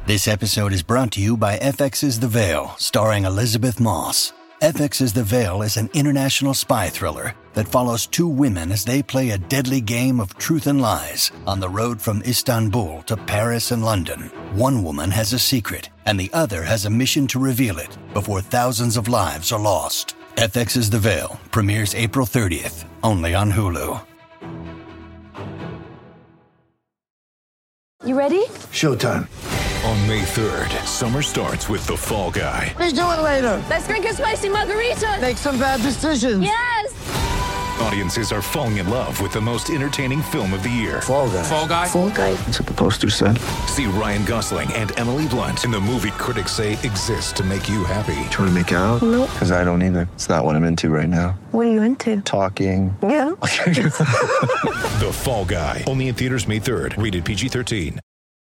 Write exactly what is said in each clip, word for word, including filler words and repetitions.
This episode is brought to you by F X's The Veil, starring Elizabeth Moss. F X's The Veil is an international spy thriller that follows two women as they play a deadly game of truth and lies on the road from Istanbul to Paris and London. One woman has a secret, and the other has a mission to reveal it before thousands of lives are lost. F X's The Veil premieres April thirtieth, only on Hulu. You ready? Showtime. On May third, summer starts with The Fall Guy. Let's do it later. Let's drink a spicy margarita. Make some bad decisions. Yes! Audiences are falling in love with the most entertaining film of the year. Fall Guy. Fall Guy? Fall Guy. That's what the poster said. See Ryan Gosling and Emily Blunt in the movie critics say exists to make you happy. Trying to make it out? Nope. Because I don't either. It's not what I'm into right now. What are you into? Talking. Yeah. The Fall Guy. Only in theaters May third. Rated P G thirteen.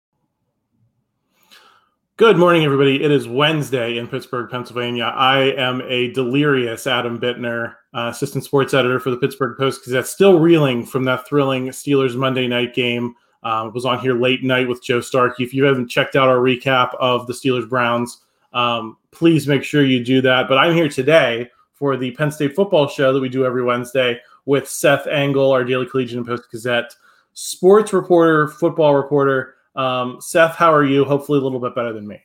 Good morning, everybody. It is Wednesday in Pittsburgh, Pennsylvania. I am a delirious Adam Bittner, uh, assistant sports editor for the Pittsburgh Post-Gazette, still reeling from that thrilling Steelers Monday night game. Uh, was on here late night with Joe Starkey. If you haven't checked out our recap of the Steelers-Browns, um, please make sure you do that. But I'm here today for the Penn State football show that we do every Wednesday with Seth Engel, our Daily Collegian and Post-Gazette sports reporter, football reporter. Um, Seth, how are you? Hopefully a little bit better than me.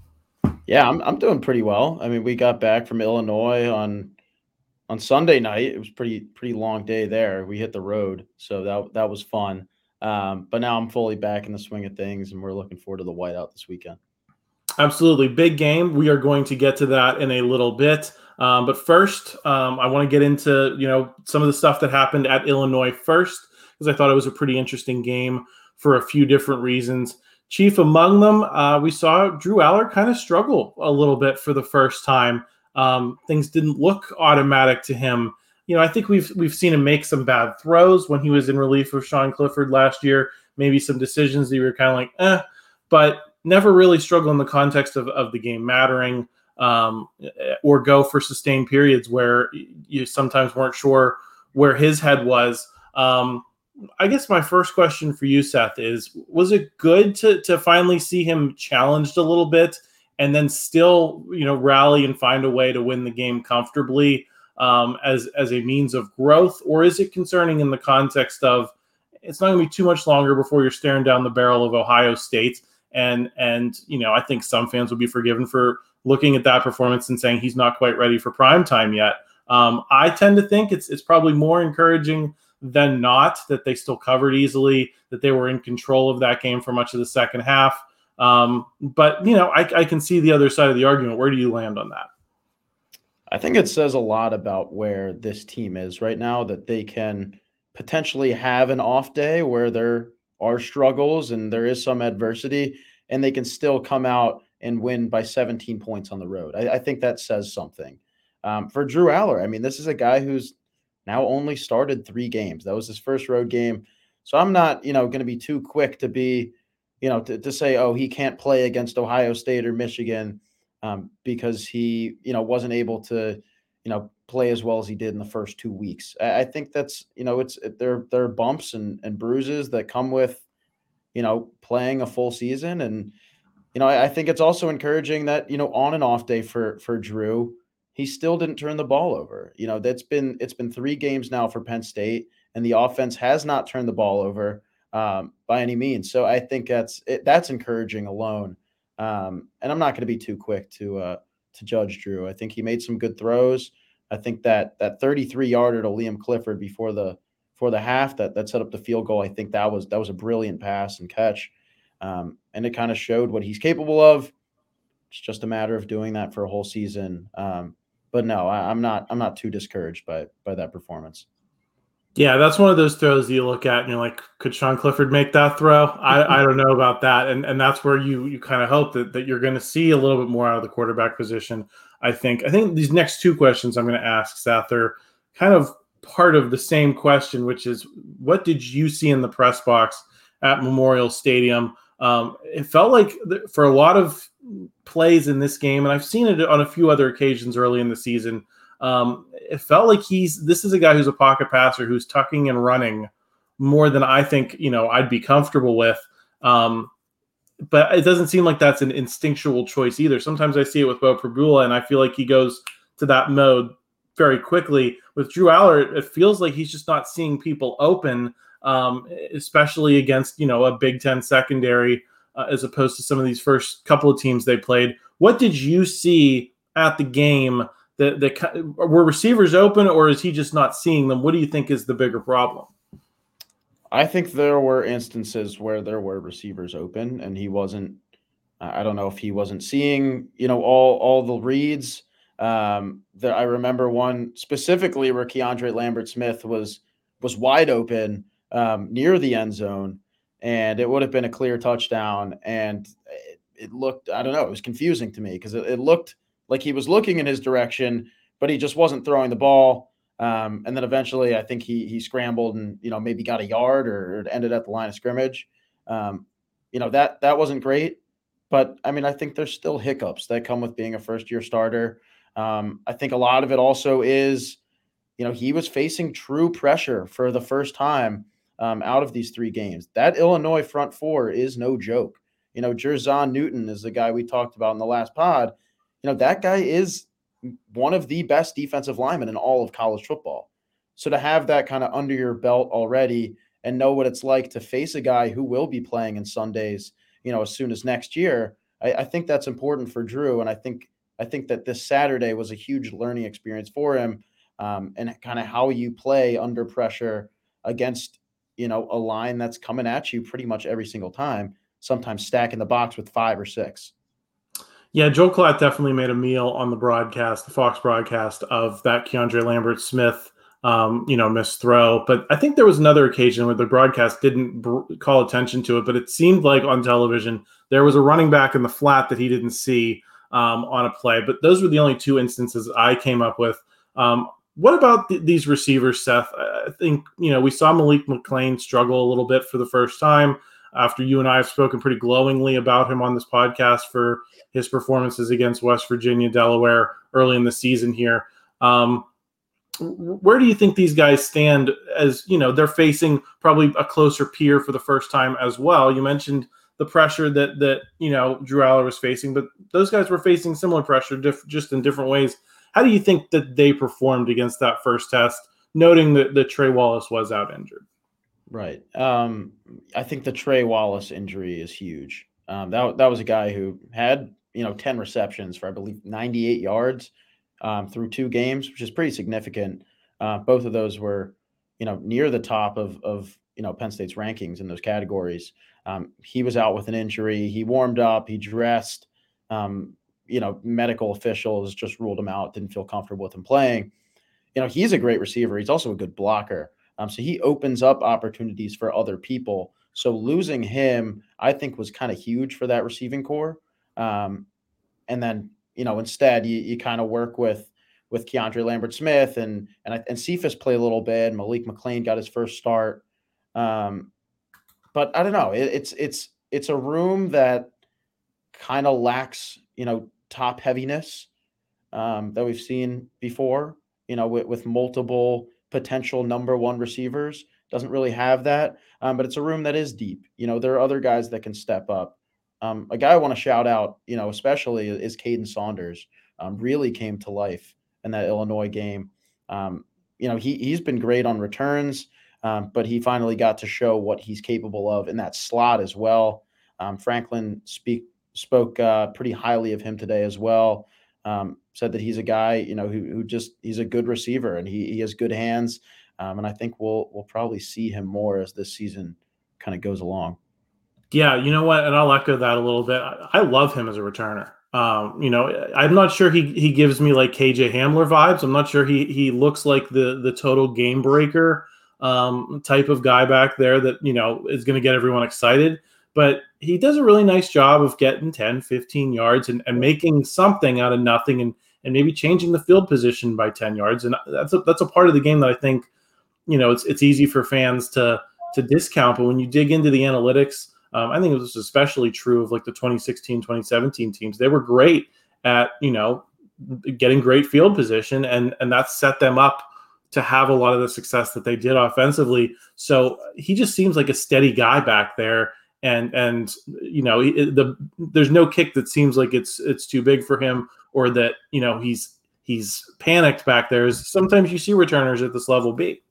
Yeah, I'm I'm doing pretty well. I mean, we got back from Illinois on on Sunday night. It was pretty pretty long day there. We hit the road, so that that was fun. Um, but now I'm fully back in the swing of things, and we're looking forward to the whiteout this weekend. Absolutely. Big game. We are going to get to that in a little bit. Um, but first, um, I want to get into, you know, some of the stuff that happened at Illinois first, because I thought it was a pretty interesting game for a few different reasons. Chief among them, uh, we saw Drew Aller kind of struggle a little bit for the first time. Um, things didn't look automatic to him. You know, I think we've we've seen him make some bad throws when he was in relief of Sean Clifford last year. Maybe some decisions that you were kind of like, eh, but never really struggle in the context of, of the game mattering, um, or go for sustained periods where you sometimes weren't sure where his head was. Um, I guess my first question for you, Seth, is, was it good to to finally see him challenged a little bit and then still, you know, rally and find a way to win the game comfortably um, as, as a means of growth? Or is it concerning in the context of it's not going to be too much longer before you're staring down the barrel of Ohio State? And, and you know, I think some fans will be forgiven for looking at that performance and saying he's not quite ready for prime time yet. Um, I tend to think it's it's probably more encouraging than not that they still covered easily, that they were in control of that game for much of the second half. Um, but, you know, I, I can see the other side of the argument. Where do you land on that? I think it says a lot about where this team is right now, that they can potentially have an off day where there are struggles and there is some adversity, and they can still come out and win by seventeen points on the road. I, I think that says something. Um, for Drew Aller, I mean, this is a guy who's now only started three games. That was his first road game. So I'm not, you know, going to be too quick to be, you know, to, to say, oh, he can't play against Ohio State or Michigan um, because he, you know, wasn't able to, you know, play as well as he did in the first two weeks. I, I think that's, you know, it's there, there are bumps and, and bruises that come with, you know, playing a full season. And, you know, I, I think it's also encouraging that, you know, on and off day for, for Drew, he still didn't turn the ball over. You know, that's been it's been three games now for Penn State, and the offense has not turned the ball over um, by any means. So I think that's it, that's encouraging alone. Um, and I'm not going to be too quick to uh, to judge Drew. I think he made some good throws. I think that that thirty-three yarder to Liam Clifford before the before the half that that set up the field goal. I think that was that was a brilliant pass and catch, um, and it kind of showed what he's capable of. It's just a matter of doing that for a whole season. Um, But no, I, I'm not. I'm not too discouraged by by that performance. Yeah, that's one of those throws that you look at and you're like, could Sean Clifford make that throw? I, I don't know about that, and and that's where you you kind of hope that that you're going to see a little bit more out of the quarterback position. I think. I think these next two questions I'm going to ask Seth are kind of part of the same question, which is, what did you see in the press box at Memorial Stadium? Um, it felt like th- for a lot of plays in this game, and I've seen it on a few other occasions early in the season, um, it felt like he's this is a guy who's a pocket passer who's tucking and running more than I think, you know, I'd be comfortable with. Um, but it doesn't seem like that's an instinctual choice either. Sometimes I see it with Beau Pribula, and I feel like he goes to that mode very quickly. With Drew Aller, it feels like he's just not seeing people open, um, especially against, you know, a Big Ten secondary, uh, as opposed to some of these first couple of teams they played. What did you see at the game? That the were receivers open, or is he just not seeing them? What do you think is the bigger problem? I think there were instances where there were receivers open, and he wasn't. I don't know if he wasn't seeing, you know, all all the reads. Um, there, I remember one specifically where Keandre Lambert-Smith was was wide open um, near the end zone, and it would have been a clear touchdown. And it, it looked, I don't know, it was confusing to me because it, it looked like he was looking in his direction, but he just wasn't throwing the ball. Um, and then eventually I think he he scrambled and, you know, maybe got a yard or, or ended at the line of scrimmage. Um, you know, that that wasn't great. But, I mean, I think there's still hiccups that come with being a first-year starter. Um, I think a lot of it also is, you know, he was facing true pressure for the first time um, out of these three games. That Illinois front four is no joke. You know, Jerzon Newton is the guy we talked about in the last pod. You know, that guy is one of the best defensive linemen in all of college football. So to have that kind of under your belt already and know what it's like to face a guy who will be playing in Sundays, you know, as soon as next year, I, I think that's important for Drew. And I think I think that this Saturday was a huge learning experience for him, um, and kind of how you play under pressure against, you know, a line that's coming at you pretty much every single time, sometimes stacking the box with five or six. Yeah, Joel Klatt definitely made a meal on the broadcast, the Fox broadcast, of that Keandre Lambert-Smith, um, you know, missed throw. But I think there was another occasion where the broadcast didn't br- call attention to it, but it seemed like on television there was a running back in the flat that he didn't see um, on a play. But those were the only two instances I came up with. Um, what about th- these receivers, Seth? I think, you know, we saw Malik McClain struggle a little bit for the first time after you and I have spoken pretty glowingly about him on this podcast for his performances against West Virginia, Delaware early in the season here. Um, where do you think these guys stand as, you know, they're facing probably a closer peer for the first time as well? You mentioned the pressure that, that, you know, Drew Aller was facing, but those guys were facing similar pressure diff- just in different ways. How do you think that they performed against that first test, noting that, that Trey Wallace was out injured? Right. Um, I think the Trey Wallace injury is huge. Um, that, that was a guy who had, you know, ten receptions for, I believe, ninety-eight yards um, through two games, which is pretty significant. Uh, both of those were, you know, near the top of, of, you know, Penn State's rankings in those categories. Um, he was out with an injury. He warmed up, he dressed, um, you know, medical officials just ruled him out, didn't feel comfortable with him playing. You know, he's a great receiver. He's also a good blocker. Um, so he opens up opportunities for other people. So losing him, I think, was kind of huge for that receiving core. Um, and then, you know, instead you, you kind of work with, with Keandre Lambert-Smith and, and, and Cephas play a little bit. Malik McClain got his first start. Um, but I don't know. It, it's, it's, it's a room that kind of lacks, you know, top heaviness um, that we've seen before, you know, with, with multiple potential number one receivers. Doesn't really have that. Um, but it's a room that is deep. You know, there are other guys that can step up. Um, a guy I want to shout out, you know, especially is Caden Saunders. Um, really came to life in that Illinois game. Um, you know, he, he's been great on returns, um, but he finally got to show what he's capable of in that slot as well. Um, Franklin speak, spoke uh, pretty highly of him today as well. Um, said that he's a guy, you know, who, who just, he's a good receiver and he, he has good hands. Um, and I think we'll, we'll probably see him more as this season kind of goes along. Yeah, you know what? And I'll echo that a little bit. I, I love him as a returner. Um, you know, I'm not sure he he gives me like K J Hamler vibes. I'm not sure he he looks like the the total game breaker um, type of guy back there that, you know, is going to get everyone excited. But he does a really nice job of getting ten, fifteen yards and, and making something out of nothing and and maybe changing the field position by ten yards. And that's a, that's a part of the game that I think, you know, it's it's easy for fans to to discount. But when you dig into the analytics, Um, I think it was especially true of like the twenty sixteen, twenty seventeen teams. They were great at, you know, getting great field position, and and that set them up to have a lot of the success that they did offensively. So he just seems like a steady guy back there. and and you know he, the there's no kick that seems like it's it's too big for him, or that you know he's he's panicked back there. Is sometimes you see returners at this level be.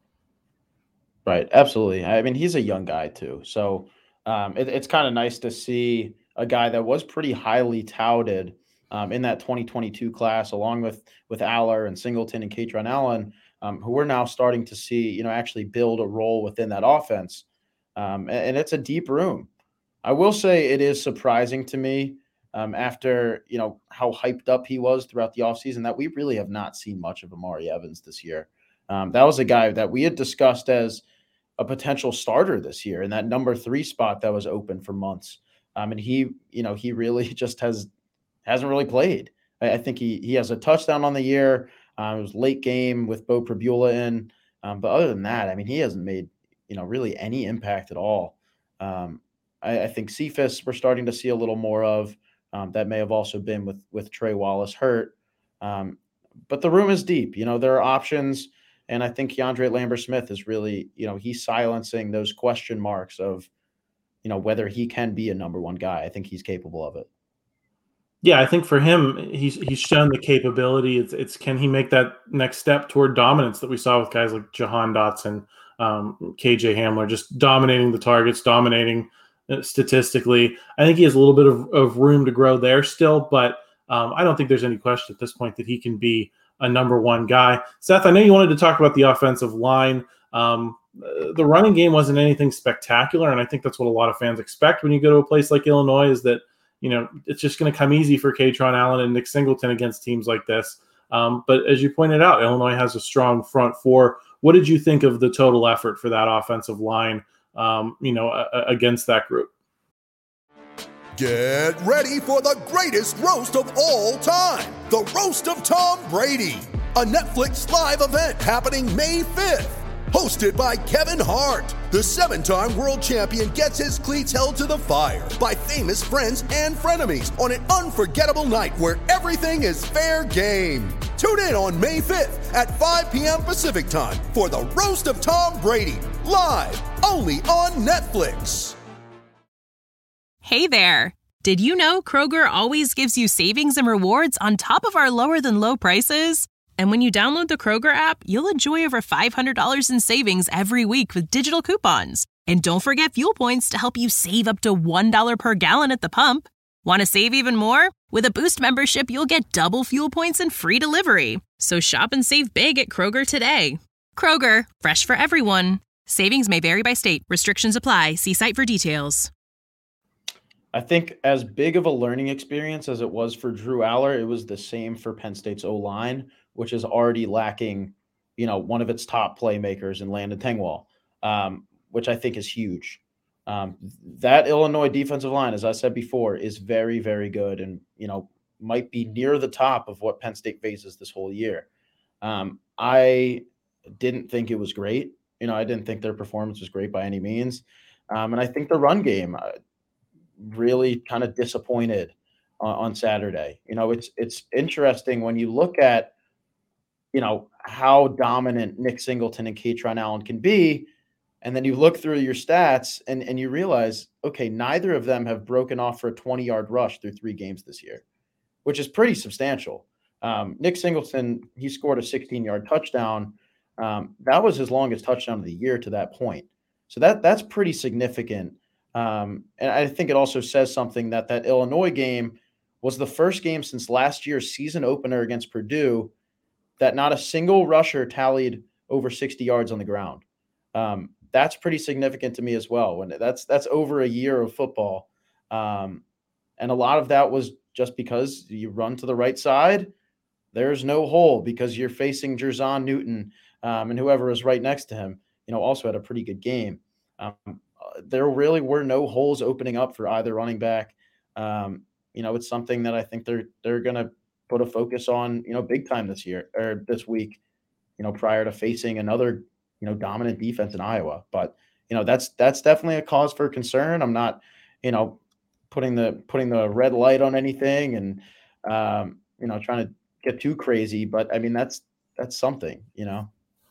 Right, absolutely. I mean, he's a young guy too, so um, it, it's kind of nice to see a guy that was pretty highly touted um, in that twenty twenty-two class, along with with Aller and Singleton and Kaytron Allen, um, who we're now starting to see, you know, actually build a role within that offense. Um, and, and it's a deep room. I will say it is surprising to me um, after, you know, how hyped up he was throughout the offseason that we really have not seen much of Amari Evans this year. Um, that was a guy that we had discussed as a potential starter this year in that number three spot that was open for months. Um, and he, you know, he really just has, hasn't really played. I, I think he, he has a touchdown on the year. Um, it was late game with Bo Prabula in. Um, but other than that, I mean, he hasn't made, you know, really any impact at all. Um, I, I think Cephas we're starting to see a little more of. Um, that may have also been with, with Trey Wallace hurt. Um, but the room is deep. You know, there are options. And I think Keandre Lambert-Smith is really, you know, he's silencing those question marks of, you know, whether he can be a number one guy. I think he's capable of it. Yeah, I think for him, he's he's shown the capability. It's it's can he make that next step toward dominance that we saw with guys like Jahan Dotson, um, K J Hamler, just dominating the targets, dominating statistically. I think he has a little bit of, of room to grow there still, but um, I don't think there's any question at this point that he can be a number one guy. Seth, I know you wanted to talk about the offensive line. Um, the running game wasn't anything spectacular, and I think that's what a lot of fans expect when you go to a place like Illinois, is that, you know, it's just going to come easy for Kaytron Allen and Nick Singleton against teams like this. Um, but as you pointed out, Illinois has a strong front four. What did you think of the total effort for that offensive line, um, you know, a- against that group? Get ready for the greatest roast of all time, the Roast of Tom Brady, a Netflix live event happening May fifth. Hosted by Kevin Hart, the seven-time world champion gets his cleats held to the fire by famous friends and frenemies on an unforgettable night where everything is fair game. Tune in on May fifth at five p.m. Pacific time for the Roast of Tom Brady, live only on Netflix. Hey there! Did you know Kroger always gives you savings and rewards on top of our lower-than-low prices? And when you download the Kroger app, you'll enjoy over five hundred dollars in savings every week with digital coupons. And don't forget fuel points to help you save up to one dollar per gallon at the pump. Want to save even more? With a Boost membership, you'll get double fuel points and free delivery. So shop and save big at Kroger today. Kroger, fresh for everyone. Savings may vary by state. Restrictions apply. See site for details. I think as big of a learning experience as it was for Drew Aller, it was the same for Penn State's O-line, which is already lacking, you know, one of its top playmakers in Landon Tengwall, um, which I think is huge. Um, that Illinois defensive line, as I said before, is very, very good and, you know, might be near the top of what Penn State faces this whole year. Um, I didn't think it was great. You know, I didn't think their performance was great by any means. Um, and I think the run game uh, really kind of disappointed on, on Saturday. You know, it's it's interesting when you look at, you know, how dominant Nick Singleton and Kaytron Allen can be, and then you look through your stats and, and you realize, okay, neither of them have broken off for a twenty-yard rush through three games this year, which is pretty substantial. Um, Nick Singleton, he scored a sixteen-yard touchdown. Um, that was his longest touchdown of the year to that point. So that that's pretty significant. Um, and I think it also says something that that Illinois game was the first game since last year's season opener against Purdue that not a single rusher tallied over sixty yards on the ground. Um, that's pretty significant to me as well. When that's that's over a year of football, um, and a lot of that was just because you run to the right side, there's no hole because you're facing Jerzon Newton um, and whoever is right next to him. You know, also had a pretty good game. Um, there really were no holes opening up for either running back. Um, you know, it's something that I think they're they're going to put a focus on, you know, big time this year or this week, you know, prior to facing another, you know, dominant defense in Iowa. But, you know, that's that's definitely a cause for concern. I'm not, you know, putting the putting the red light on anything and, um, you know, trying to get too crazy. But I mean, that's that's something, you know.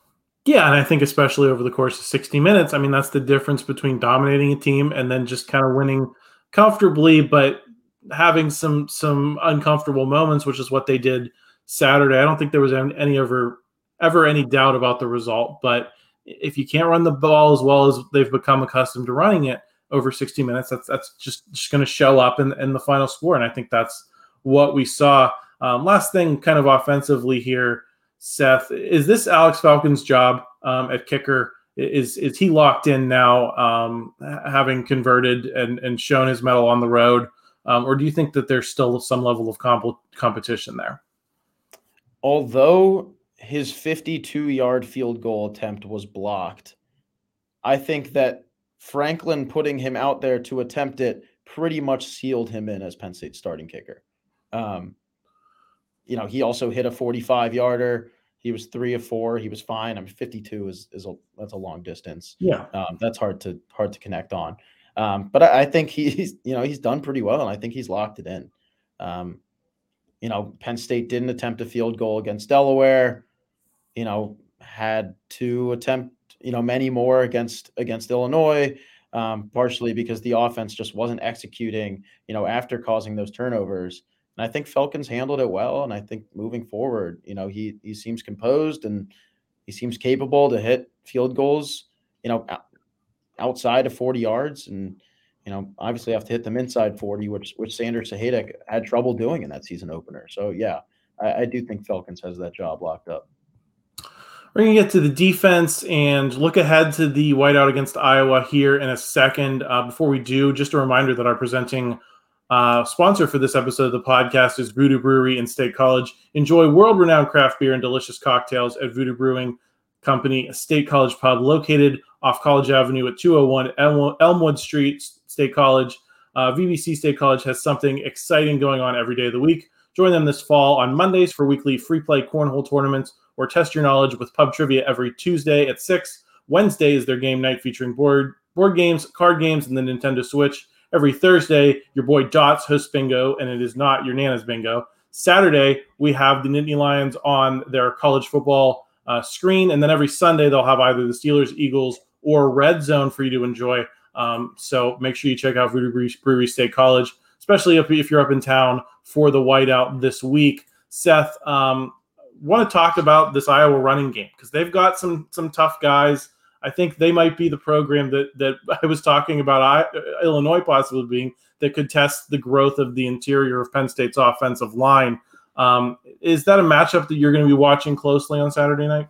Yeah, and I think especially over the course of sixty minutes, I mean, that's the difference between dominating a team and then just kind of winning comfortably, but having some some uncomfortable moments, which is what they did Saturday. I don't think there was any, any ever ever any doubt about the result, but if you can't run the ball as well as they've become accustomed to running it over sixty minutes, that's that's just, just going to show up in, in the final score, and I think that's what we saw. Um, last thing, kind of offensively here, Seth, is this Alex Falcon's job um, at kicker? Is is he locked in now, um, having converted and, and shown his mettle on the road, um, or do you think that there's still some level of comp- competition there? Although his fifty-two-yard field goal attempt was blocked, I think that Franklin putting him out there to attempt it pretty much sealed him in as Penn State's starting kicker. Um, you know, he also hit a forty-five-yarder. He was three of four. He was fine. I mean, fifty-two is is a that's a long distance. Yeah, um, that's hard to hard to connect on. Um, but I, I think he's you know he's done pretty well, and I think he's locked it in. Um, you know, Penn State didn't attempt a field goal against Delaware. You know, had to attempt you know many more against against Illinois, um, partially because the offense just wasn't executing. You know, after causing those turnovers. And I think Falcons handled it well. And I think moving forward, you know, he he seems composed and he seems capable to hit field goals, you know, outside of forty yards. And, you know, obviously have to hit them inside forty, which which Sanders Sahaydak had trouble doing in that season opener. So, yeah, I, I do think Falcons has that job locked up. We're going to get to the defense and look ahead to the whiteout against Iowa here in a second. Uh, before we do, just a reminder that our presenting Uh, sponsor for this episode of the podcast is Voodoo Brewery in State College. Enjoy world-renowned craft beer and delicious cocktails at Voodoo Brewing Company, a State College pub located off College Avenue at two oh one Elmwood Street, State College. Uh, V B C State College has something exciting going on every day of the week. Join them this fall on Mondays for weekly free play cornhole tournaments or test your knowledge with pub trivia every Tuesday at six. Wednesday is their game night featuring board board games, card games, and the Nintendo Switch. Every Thursday, your boy Dots hosts bingo, and it is not your Nana's bingo. Saturday, we have the Nittany Lions on their college football uh, screen, and then every Sunday, they'll have either the Steelers, Eagles, or Red Zone for you to enjoy. Um, so make sure you check out Voodoo Brewery State College, especially if, if you're up in town for the whiteout this week. Seth, um, want to talk about this Iowa running game because they've got some some tough guys. I think they might be the program that that I was talking about I, Illinois possibly being that could test the growth of the interior of Penn State's offensive line. Um, is that a matchup that you're going to be watching closely on Saturday night?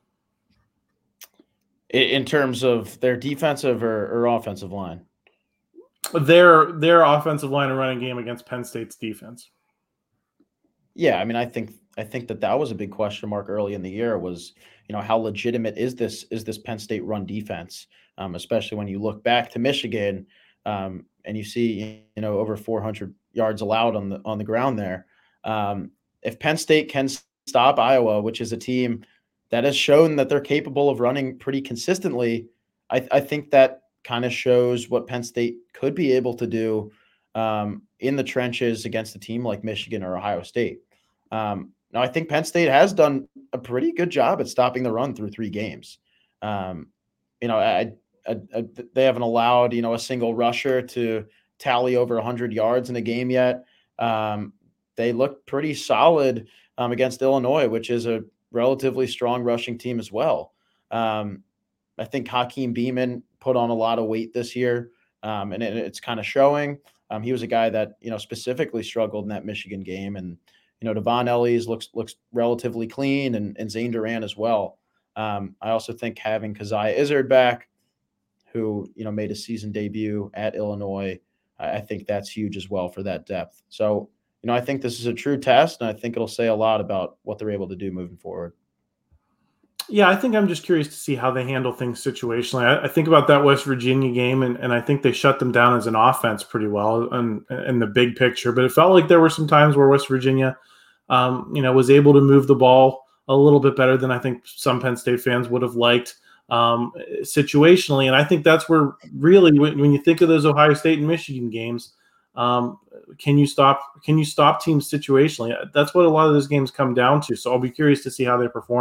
In terms of their defensive or, or offensive line? Their their offensive line and running game against Penn State's defense. Yeah, I mean, I think I think that that was a big question mark early in the year was, you know, how legitimate is this is this Penn State run defense, um, especially when you look back to Michigan um, and you see, you know, over four hundred yards allowed on the on the ground there. Um, if Penn State can stop Iowa, which is a team that has shown that they're capable of running pretty consistently, I, I think that kind of shows what Penn State could be able to do um, in the trenches against a team like Michigan or Ohio State. Um, now, I think Penn State has done a pretty good job at stopping the run through three games. Um, you know, I, I, I, they haven't allowed, you know, a single rusher to tally over one hundred yards in a game yet. Um, they look pretty solid um, against Illinois, which is a relatively strong rushing team as well. Um, I think Hakeem Beamon put on a lot of weight this year, um, and it, it's kind of showing. Um, he was a guy that, you know, specifically struggled in that Michigan game. And, you know, Devon Ellies looks looks relatively clean, and, and Zane Duran as well. Um, I also think having Keziah Izzard back, who, you know, made a season debut at Illinois, I, I think that's huge as well for that depth. So, you know, I think this is a true test, and I think it'll say a lot about what they're able to do moving forward. Yeah, I think I'm just curious to see how they handle things situationally. I, I think about that West Virginia game, and, and I think they shut them down as an offense pretty well in, in the big picture. But it felt like there were some times where West Virginia, um, you know, was able to move the ball a little bit better than I think some Penn State fans would have liked um, situationally. And I think that's where really, when, when you think of those Ohio State and Michigan games, um, can you stop? Can you stop teams situationally? That's what a lot of those games come down to. So I'll be curious to see how they perform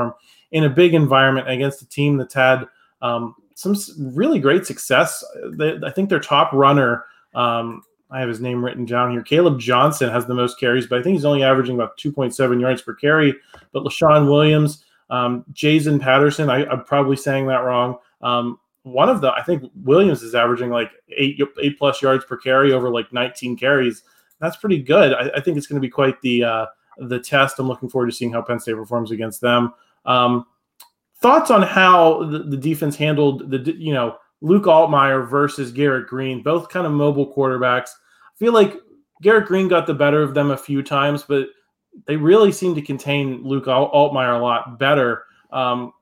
in a big environment against a team that's had um, some really great success. They, I think their top runner, um, I have his name written down here, Caleb Johnson, has the most carries, but I think he's only averaging about two point seven yards per carry. But LaShawn Williams, um, Jason Patterson, I, I'm probably saying that wrong. Um, one of the, I think Williams is averaging like eight, eight plus yards per carry over like nineteen carries. That's pretty good. I, I think it's going to be quite the uh, the test. I'm looking forward to seeing how Penn State performs against them. Um, thoughts on how the, the defense handled the, you know, Luke Altmaier versus Garrett Green, both kind of mobile quarterbacks. I feel like Garrett Green got the better of them a few times, but they really seem to contain Luke Altmaier a lot better. Um,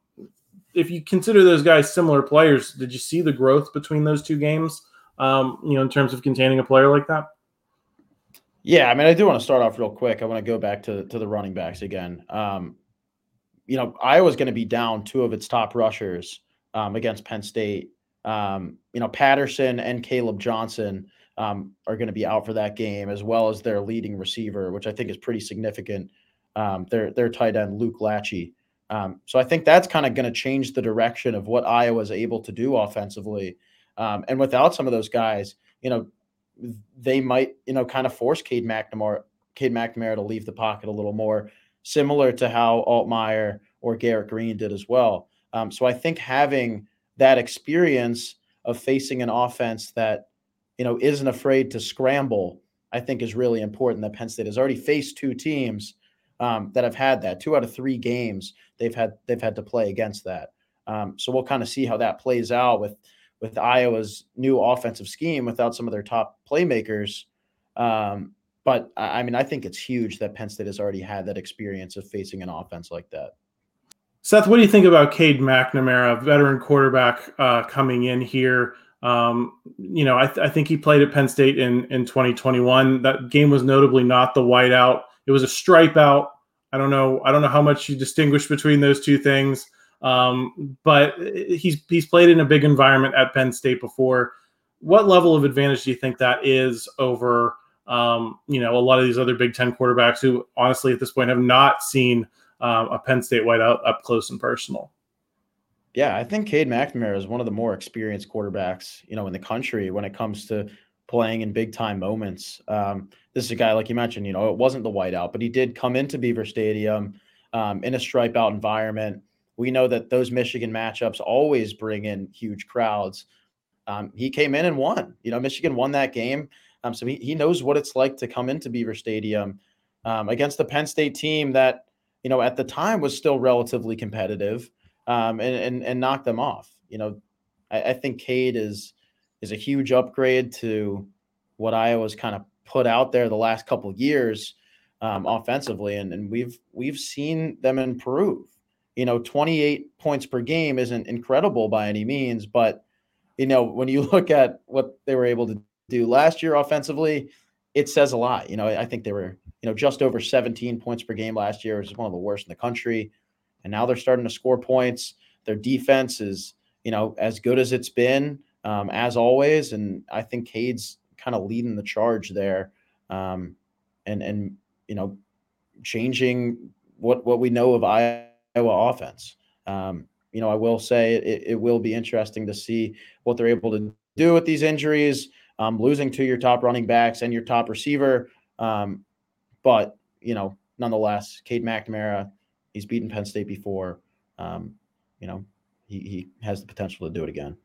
if you consider those guys similar players, did you see the growth between those two games, um, you know, in terms of containing a player like that? Yeah, I mean, I do want to start off real quick. I want to go back to, to the running backs again. Um, you know, Iowa's going to be down two of its top rushers um, against Penn State. Um, you know, Patterson and Caleb Johnson um, are going to be out for that game, as well as their leading receiver, which I think is pretty significant. Um, their, their tight end, Luke Lachey. Um, so I think that's kind of going to change the direction of what Iowa is able to do offensively. Um, and without some of those guys, you know, they might, you know, kind of force Cade McNamara, Cade McNamara to leave the pocket a little more, similar to how Altmaier or Garrett Green did as well. Um, so I think having that experience of facing an offense that, you know, isn't afraid to scramble, I think is really important. That Penn State has already faced two teams um, that have had that. Two out of three games they've had they've had to play against that. Um, so we'll kind of see how that plays out with with Iowa's new offensive scheme without some of their top playmakers. Um, but I mean, I think it's huge that Penn State has already had that experience of facing an offense like that. Seth, what do you think about Cade McNamara, veteran quarterback uh, coming in here? Um, you know, I, th- I think he played at Penn State in, in twenty twenty-one. That game was notably not the whiteout. It was a stripe out. I don't know. I don't know how much you distinguish between those two things. Um, but he's he's played in a big environment at Penn State before. What level of advantage do you think that is over, um, you know, a lot of these other Big Ten quarterbacks who honestly at this point have not seen um, a Penn State whiteout up close and personal? Yeah, I think Cade McNamara is one of the more experienced quarterbacks, you know, in the country when it comes to playing in big time moments. Um, this is a guy, like you mentioned, you know, it wasn't the whiteout, but he did come into Beaver Stadium um, in a stripe out environment. We know that those Michigan matchups always bring in huge crowds. Um, he came in and won. You know, Michigan won that game. Um, so he, he knows what it's like to come into Beaver Stadium um, against the Penn State team that, you know, at the time was still relatively competitive um, and, and, and knock them off. You know, I, I think Cade is, is a huge upgrade to what Iowa's kind of put out there the last couple of years um, offensively. And, and we've, we've seen them improve. You know, twenty-eight points per game isn't incredible by any means, but, you know, when you look at what they were able to do last year offensively, it says a lot. You know, I think they were, you know, just over seventeen points per game last year, which is one of the worst in the country. And now they're starting to score points. Their defense is, you know, as good as it's been, um, as always. And I think Cade's kind of leading the charge there um, and, and, you know, changing what, what we know of Iowa. Iowa offense. Um, you know, I will say it, it will be interesting to see what they're able to do with these injuries, um, losing to your top running backs and your top receiver. Um, but, you know, nonetheless, Cade McNamara, he's beaten Penn State before. Um, you know, he, he has the potential to do it again.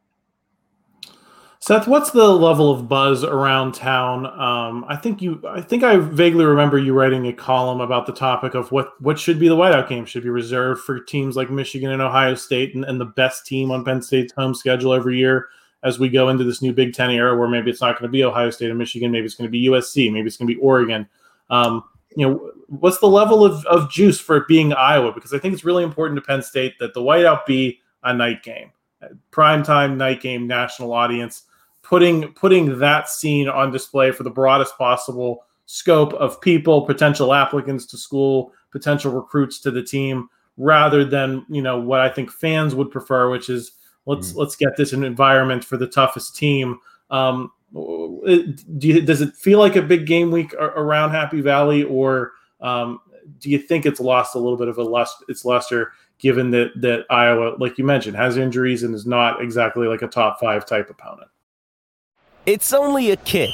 Seth, what's the level of buzz around town? Um, I think you, I think I vaguely remember you writing a column about the topic of what, what should be the whiteout game. Should be reserved for teams like Michigan and Ohio State and, and the best team on Penn State's home schedule every year as we go into this new Big Ten era where maybe it's not going to be Ohio State and Michigan. Maybe it's going to be U S C. Maybe it's going to be Oregon. Um, you know, what's the level of, of juice for it being Iowa? Because I think it's really important to Penn State that the whiteout be a night game, primetime night game, national audience. Putting putting that scene on display for the broadest possible scope of people, potential applicants to school, potential recruits to the team, rather than, you know, what I think fans would prefer, which is let's mm. let's get this an environment for the toughest team. Um, do you, does it feel like a big game week around Happy Valley, or um, do you think it's lost a little bit of a lust, its luster given that that Iowa, like you mentioned, has injuries and is not exactly like a top five type opponent. It's only a kick,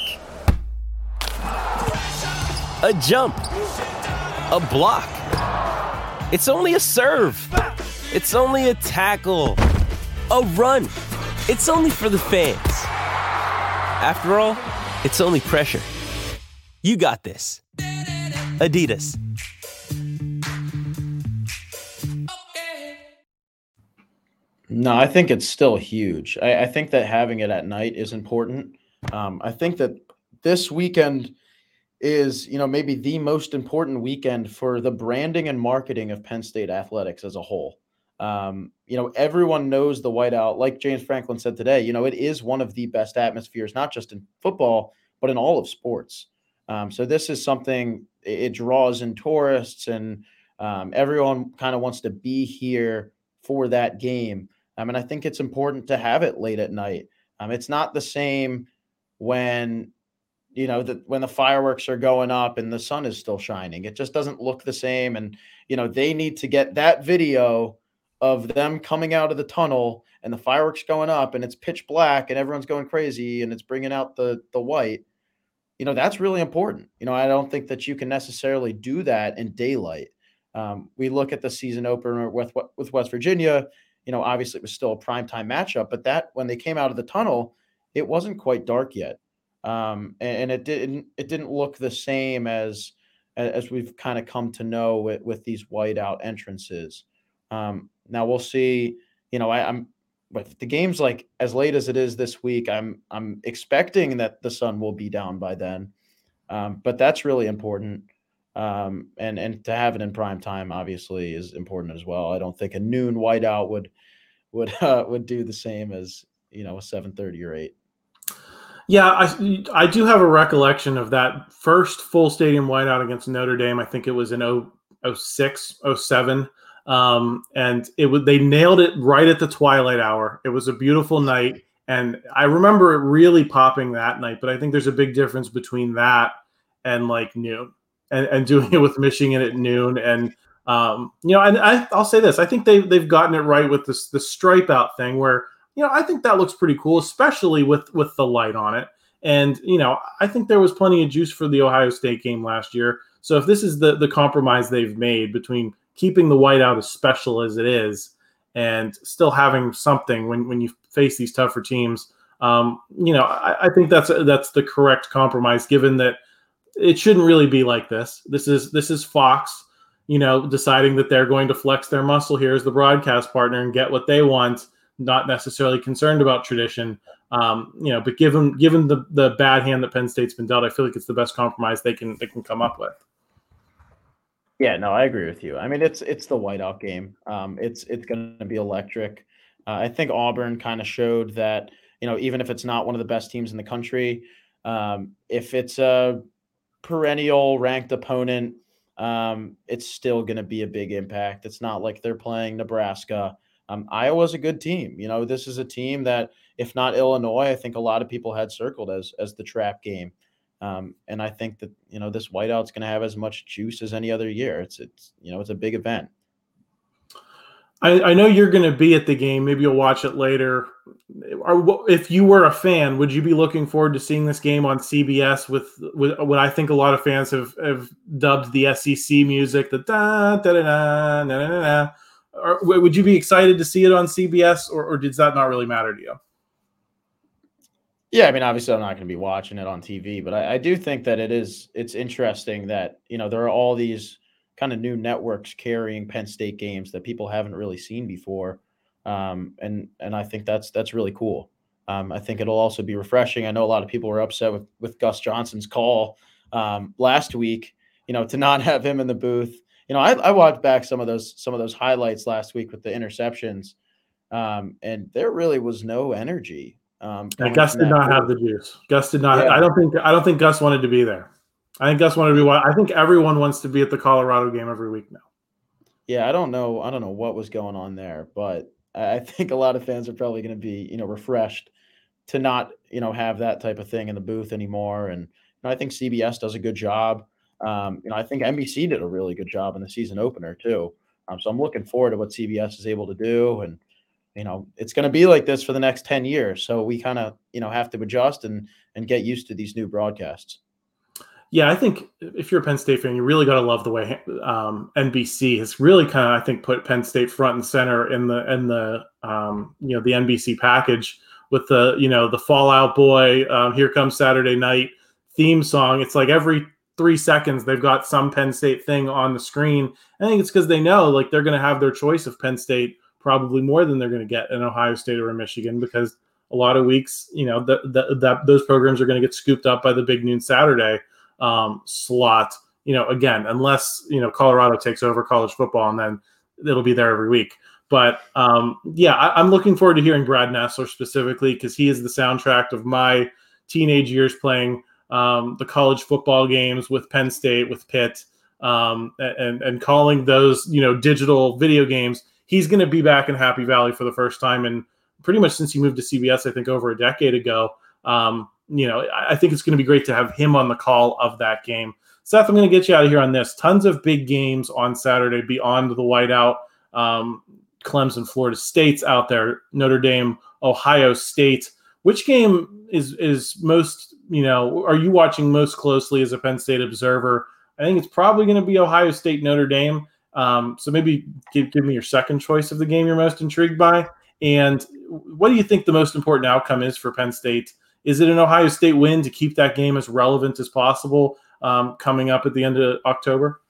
a jump, a block. It's only a serve. It's only a tackle, a run. It's only for the fans. After all, it's only pressure. You got this. Adidas. No, I think it's still huge. I, I think that having it at night is important. Um, I think that this weekend is, you know, maybe the most important weekend for the branding and marketing of Penn State athletics as a whole. Um, you know, everyone knows the whiteout. Like James Franklin said today, you know, it is one of the best atmospheres, not just in football, but in all of sports. Um, so this is something, it draws in tourists, and um, everyone kind of wants to be here for that game. I mean, I think it's important to have it late at night. Um, it's not the same when, you know, the, when the fireworks are going up and the sun is still shining. It just doesn't look the same. And, you know, they need to get that video of them coming out of the tunnel and the fireworks going up and it's pitch black and everyone's going crazy and it's bringing out the the white. You know, that's really important. You know, I don't think that you can necessarily do that in daylight. Um, we look at the season opener with with West Virginia. You know, obviously it was still a primetime matchup, but that when they came out of the tunnel, it wasn't quite dark yet. Um, and, and it didn't it didn't look the same as as we've kind of come to know with, with these whiteout entrances. Um, now we'll see. You know, I, I'm with the games like as late as it is this week. I'm I'm expecting that the sun will be down by then, um, but that's really important. Um, and and to have it in prime time obviously is important as well. I don't think a noon whiteout would would uh, would do the same as, you know, a seven thirty or eight. Yeah, I I do have a recollection of that first full stadium whiteout against Notre Dame. I think it was in oh six, oh seven. Um, and it would they nailed it right at the twilight hour. It was a beautiful night, and I remember it really popping that night. But I think there's a big difference between that and like noon, and, and doing it with Michigan at noon. And um, you know, and I, I'll say this: I think they they've gotten it right with this the stripe out thing, where, you know, I think that looks pretty cool, especially with with the light on it. And, you know, I think there was plenty of juice for the Ohio State game last year. So if this is the the compromise they've made between keeping the whiteout as special as it is and still having something when, when you face these tougher teams, um, you know, I, I think that's that's the correct compromise, given that it shouldn't really be like this. This is this is Fox, you know, deciding that they're going to flex their muscle here as the broadcast partner and get what they want, not necessarily concerned about tradition. Um, you know, but given given the the bad hand that Penn State's been dealt, I feel like it's the best compromise they can they can come up with. Yeah, no, I agree with you. I mean, it's it's the whiteout game. Um, it's it's going to be electric. Uh, I think Auburn kind of showed that, you know, even if it's not one of the best teams in the country, um, if it's a perennial ranked opponent, um, it's still going to be a big impact. It's not like they're playing Nebraska. Um, Iowa's a good team. You know, this is a team that, if not Illinois, I think a lot of people had circled as as the trap game. Um, and I think that, you know, this whiteout's going to have as much juice as any other year. It's, it's, you know, it's a big event. I, I know you're going to be at the game. Maybe you'll watch it later. Or if you were a fan, would you be looking forward to seeing this game on C B S with, with what I think a lot of fans have, have dubbed the S E C music, the da da da da da da da? Or would you be excited to see it on C B S, or, or does that not really matter to you? Yeah, I mean, obviously I'm not going to be watching it on T V, but I, I do think that it is, it's interesting that, you know, there are all these kind of new networks carrying Penn State games that people haven't really seen before. Um, and, and I think that's, that's really cool. Um, I think it'll also be refreshing. I know a lot of people were upset with, with Gus Johnson's call um, last week, you know, to not have him in the booth. You know, I, I watched back some of those, some of those highlights last week with the interceptions, um, and there really was no energy. Um, yeah, Gus did not have the juice. Gus did not. Yeah. I don't think. I don't think Gus wanted to be there. I think Gus wanted to be. I think everyone wants to be at the Colorado game every week now. Yeah, I don't know. I don't know what was going on there, but I think a lot of fans are probably going to be, you know, refreshed to not, you know, have that type of thing in the booth anymore. And, you know, I think C B S does a good job. Um, you know, I think N B C did a really good job in the season opener too. Um, so I'm looking forward to what C B S is able to do. And, you know, it's going to be like this for the next ten years. So we kind of, you know, have to adjust and, and get used to these new broadcasts. Yeah, I think if you're a Penn State fan, you really got to love the way um, N B C has really kind of, I think, put Penn State front and center in the in the um, you know the N B C package with the you know the Fallout Boy, um, Here Comes Saturday Night theme song. It's like every three seconds they've got some Penn State thing on the screen. I think it's because they know like they're going to have their choice of Penn State probably more than they're going to get in Ohio State or in Michigan, because a lot of weeks, you know, that that those programs are going to get scooped up by the big noon Saturday um, slot, you know, again, unless, you know, Colorado takes over college football, and then it'll be there every week. But um, yeah, I, I'm looking forward to hearing Brad Nessler specifically, because he is the soundtrack of my teenage years playing um, the college football games with Penn State, with Pitt, um, and, and calling those, you know, digital video games. He's going to be back in Happy Valley for the first time in pretty much since he moved to C B S, I think over a decade ago. Um, you know, I think it's going to be great to have him on the call of that game. Seth, I'm going to get you out of here on this. Tons of big games on Saturday beyond the whiteout. Um, Clemson, Florida State's out there. Notre Dame, Ohio State. Which game is is most, you know, are you watching most closely as a Penn State observer? I think it's probably going to be Ohio State, Notre Dame. Um, so maybe give, give me your second choice of the game you're most intrigued by. And what do you think the most important outcome is for Penn State? Is it an Ohio State win to keep that game as relevant as possible um, coming up at the end of October?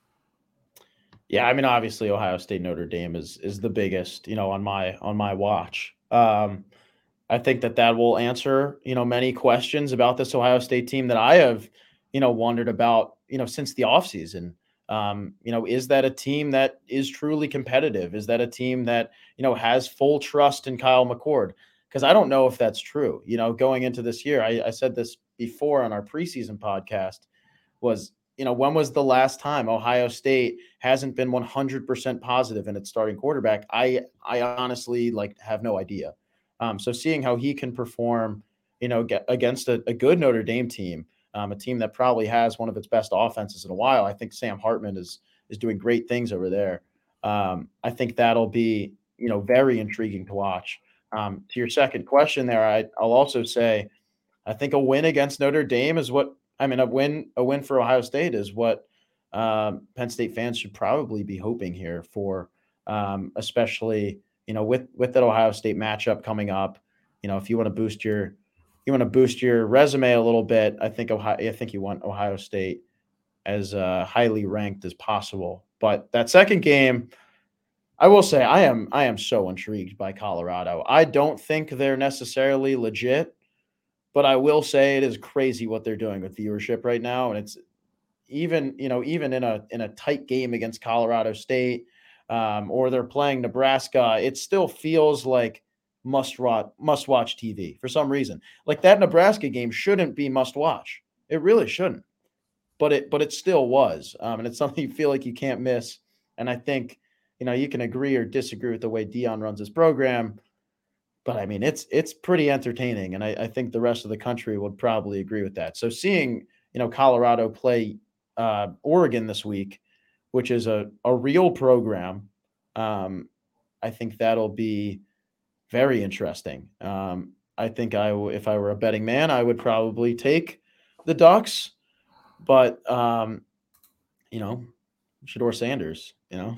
Yeah, I mean, obviously Ohio State Notre Dame is is the biggest, you know, on my on my watch. Um, I think that that will answer, you know, many questions about this Ohio State team that I have, you know, wondered about, you know, since the offseason. Um, you know, is that a team that is truly competitive? Is that a team that, you know, has full trust in Kyle McCord? Because I don't know if that's true. You know, going into this year, I, I said this before on our preseason podcast, was, you know, when was the last time Ohio State hasn't been one hundred percent positive in its starting quarterback? I I honestly like have no idea. Um, so seeing how he can perform, you know, get, against a, a good Notre Dame team, um, a team that probably has one of its best offenses in a while. I think Sam Hartman is is doing great things over there. Um, I think that'll be, you know, very intriguing to watch. Um, to your second question there, I, I'll also say, I think a win against Notre Dame is what, I mean, a win, a win for Ohio State is what um, Penn State fans should probably be hoping here for, um, especially, you know, with, with that Ohio State matchup coming up. You know, if you want to boost your, you want to boost your resume a little bit, I think Ohio, I think you want Ohio State as uh, highly ranked as possible. But that second game, I will say I am I am so intrigued by Colorado. I don't think they're necessarily legit, but I will say it is crazy what they're doing with viewership right now. And it's even, you know, even in a in a tight game against Colorado State, um, or they're playing Nebraska, it still feels like must watch must watch T V for some reason. Like that Nebraska game shouldn't be must watch. It really shouldn't. But it but it still was. Um, and it's something you feel like you can't miss. And I think, you know, you can agree or disagree with the way Dion runs his program, but I mean, it's it's pretty entertaining, and I, I think the rest of the country would probably agree with that. So seeing, you know, Colorado play uh, Oregon this week, which is a, a real program, um, I think that'll be very interesting. Um, I think I, if I were a betting man, I would probably take the Ducks, but, um, you know, Shedeur Sanders, you know.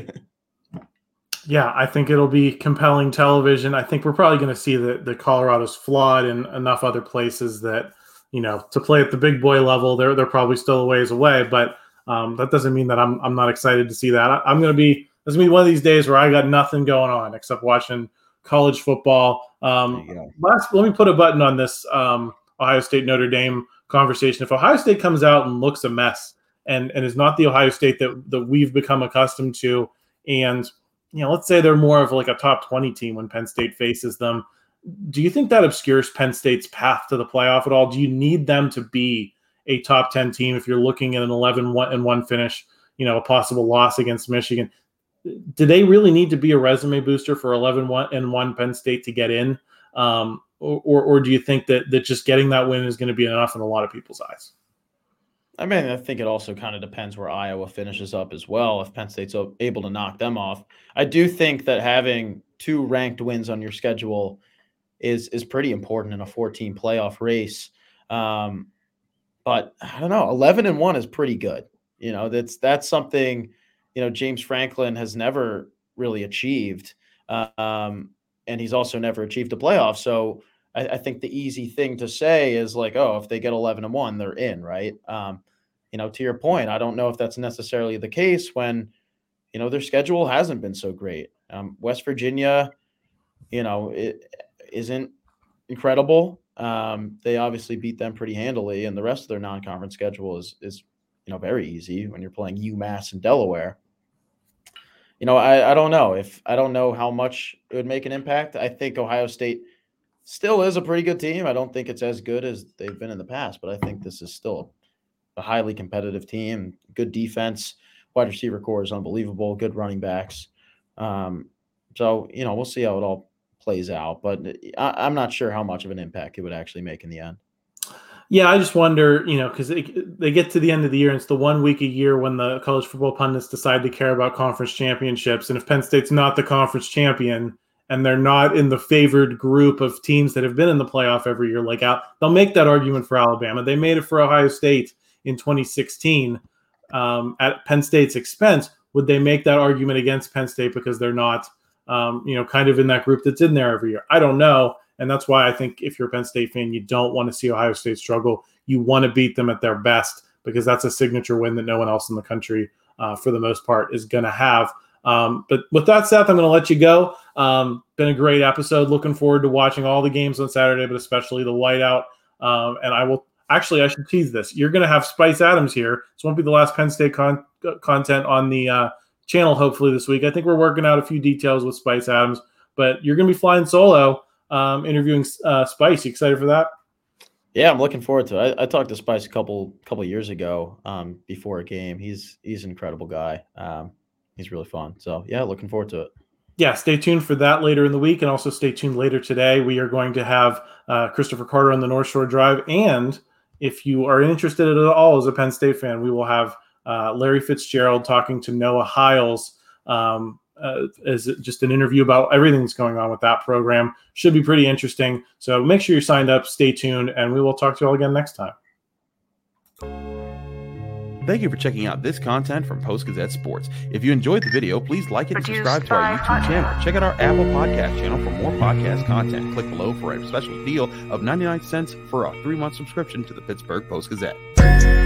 Yeah, I think it'll be compelling television. I think we're probably going to see that the Colorado's flawed in enough other places that, you know, to play at the big boy level, they're they're probably still a ways away. But um, that doesn't mean that I'm I'm not excited to see that. I, I'm going to be this is going to be one of these days where I got nothing going on except watching college football. Um, last, let me put a button on this um, Ohio State Notre Dame conversation. If Ohio State comes out and looks a mess and and is not the Ohio State that that we've become accustomed to, and you know, let's say they're more of like a top twenty team when Penn State faces them, do you think that obscures Penn State's path to the playoff at all? Do you need them to be a top ten team if you're looking at an eleven and one finish, you know, a possible loss against Michigan? Do they really need to be a resume booster for eleven and one Penn State to get in? Um, or, or, or do you think that, that just getting that win is going to be enough in a lot of people's eyes? I mean, I think it also kind of depends where Iowa finishes up as well. If Penn State's able to knock them off, I do think that having two ranked wins on your schedule is is pretty important in a four-team playoff race. Um, but I don't know, eleven and one is pretty good. You know, that's that's something, you know, James Franklin has never really achieved, um, and he's also never achieved a playoff. So I, I think the easy thing to say is like, oh, if they get eleven and one, they're in, right? Um, you know, to your point, I don't know if that's necessarily the case when, you know, their schedule hasn't been so great. Um, West Virginia, you know, it isn't incredible. Um, they obviously beat them pretty handily, and the rest of their non-conference schedule is, is, you know, very easy when you're playing UMass and Delaware. You know, I, I don't know if I don't know how much it would make an impact. I think Ohio State still is a pretty good team. I don't think it's as good as they've been in the past, but I think this is still a highly competitive team. Good defense, wide receiver core is unbelievable. Good running backs. Um, so you know, we'll see how it all plays out, but I, I'm not sure how much of an impact it would actually make in the end. Yeah, I just wonder, you know, because they, they get to the end of the year, and it's the one week a year when the college football pundits decide to care about conference championships. And if Penn State's not the conference champion and they're not in the favored group of teams that have been in the playoff every year, like Al, they'll make that argument for Alabama. They made it for Ohio State in twenty sixteen um, at Penn State's expense. Would they make that argument against Penn State because they're not, um, you know, kind of in that group that's in there every year? I don't know. And that's why I think if you're a Penn State fan, you don't want to see Ohio State struggle. You want to beat them at their best because that's a signature win that no one else in the country, uh, for the most part, is going to have. Um, but with that, Seth, I'm going to let you go. Um, been a great episode. Looking forward to watching all the games on Saturday, but especially the whiteout. Um, and I will actually, I should tease this. You're going to have Spice Adams here. This won't be the last Penn State con- content on the uh, channel, hopefully this week. I think we're working out a few details with Spice Adams, but you're going to be flying solo. Um, interviewing uh, Spice. You excited for that? Yeah, I'm looking forward to it. I, I talked to Spice a couple couple years ago um, before a game. He's he's an incredible guy. Um, he's really fun. So yeah, looking forward to it. Yeah, stay tuned for that later in the week, and also stay tuned later today. We are going to have uh, Christopher Carter on the North Shore Drive, and if you are interested at all as a Penn State fan, we will have uh, Larry Fitzgerald talking to Noah Hiles. Um, Uh, as just an interview about everything that's going on with that program. Should be pretty interesting. So make sure you're signed up, stay tuned, and we will talk to you all again next time. Thank you for checking out this content from Post-Gazette Sports. If you enjoyed the video, please like it and subscribe to our YouTube channel. Check out our Apple Podcast channel for more podcast content. Click below for a special deal of ninety-nine cents for a three-month subscription to the Pittsburgh Post-Gazette.